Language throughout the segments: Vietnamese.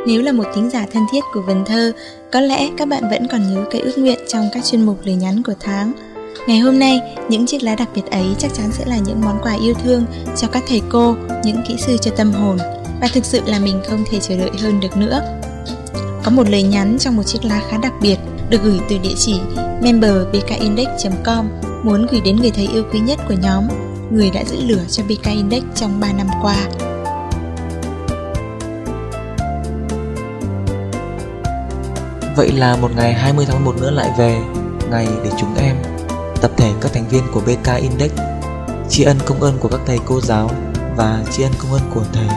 Nếu là một thính giả thân thiết của Vần Thơ, có lẽ các bạn vẫn còn nhớ cái ước nguyện trong các chuyên mục lời nhắn của tháng. Ngày hôm nay, những chiếc lá đặc biệt ấy chắc chắn sẽ là những món quà yêu thương cho các thầy cô, những kỹ sư cho tâm hồn. Và thực sự là mình không thể chờ đợi hơn được nữa. Có một lời nhắn trong một chiếc lá khá đặc biệt, được gửi từ địa chỉ member.bkindex.com, muốn gửi đến người thầy yêu quý nhất của nhóm, người đã giữ lửa cho BK Index trong 3 năm qua. Vậy là một ngày 20 tháng 11 nữa lại về, ngày để chúng em, tập thể các thành viên của BK Index, tri ân công ơn của các thầy cô giáo và tri ân công ơn của thầy.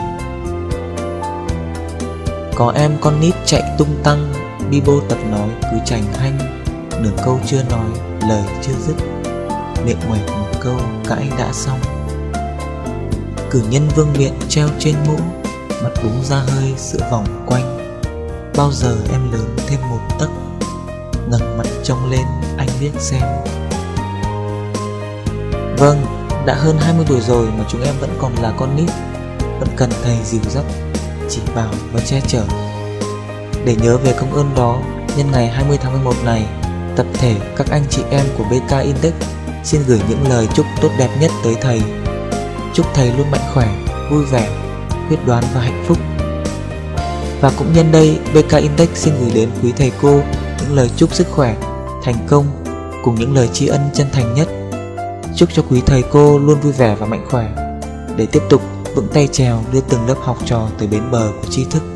Có em con nít chạy tung tăng, Bibo tập nói cứ chành hanh, nửa câu chưa nói, lời chưa dứt, miệng nguệch một câu cãi đã xong. Cử nhân vương miện treo trên mũ, mặt búng ra hơi sữa vòng quanh. Bao giờ em lớn thêm một tấc, ngẩng mặt trông lên anh liếc xem. Vâng, đã hơn 20 tuổi rồi mà chúng em vẫn còn là con nít, vẫn cần thầy dìu dắt, chỉ bảo và che chở. Để nhớ về công ơn đó, nhân ngày 20 tháng 11 này, tập thể các anh chị em của BK Index xin gửi những lời chúc tốt đẹp nhất tới thầy. Chúc thầy luôn mạnh khỏe, vui vẻ, quyết đoán và hạnh phúc. Và cũng nhân đây, BK Index xin gửi đến quý thầy cô những lời chúc sức khỏe, thành công cùng những lời tri ân chân thành nhất. Chúc cho quý thầy cô luôn vui vẻ và mạnh khỏe, để tiếp tục vững tay chèo đưa từng lớp học trò tới bến bờ của tri thức.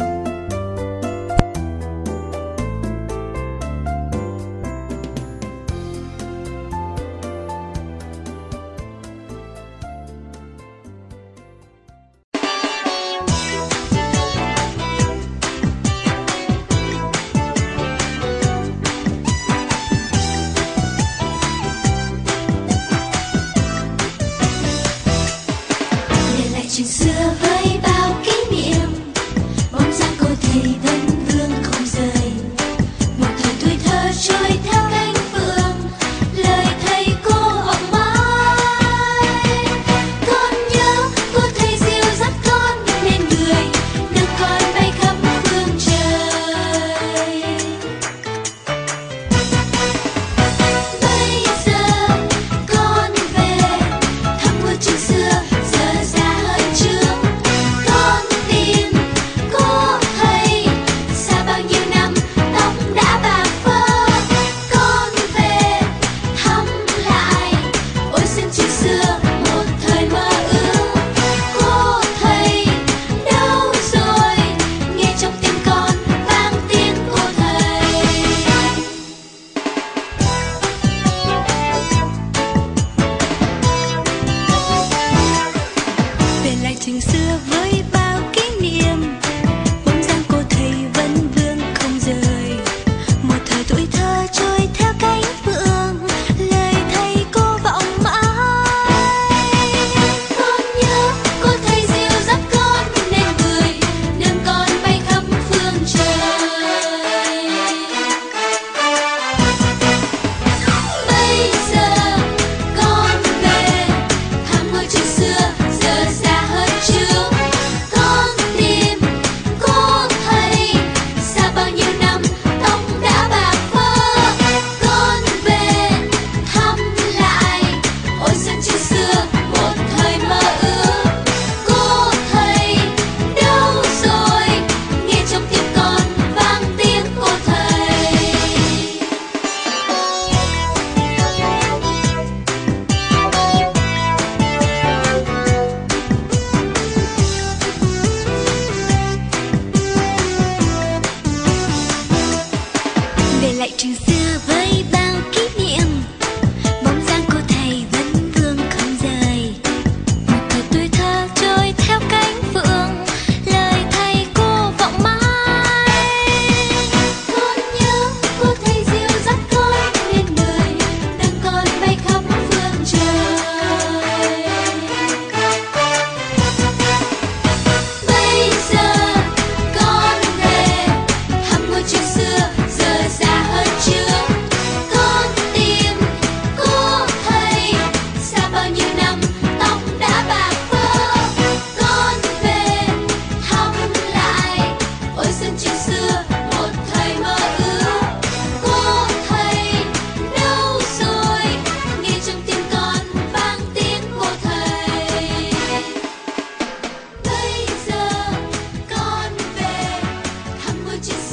Chuyện xưa với bao kỷ niệm, bóng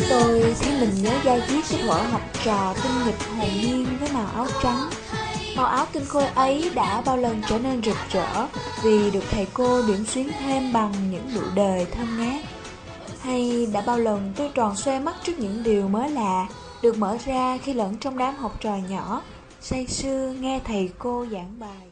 Tôi thấy mình nhớ da diết cái thuở học trò tinh nghịch hồn nhiên với màu áo trắng. Màu áo tinh khôi ấy đã bao lần trở nên rực rỡ vì được thầy cô điểm xuyến thêm bằng những nụ đời thơm ngát. Hay đã bao lần tôi tròn xoe mắt trước những điều mới lạ được mở ra khi lẫn trong đám học trò nhỏ say sưa nghe thầy cô giảng bài.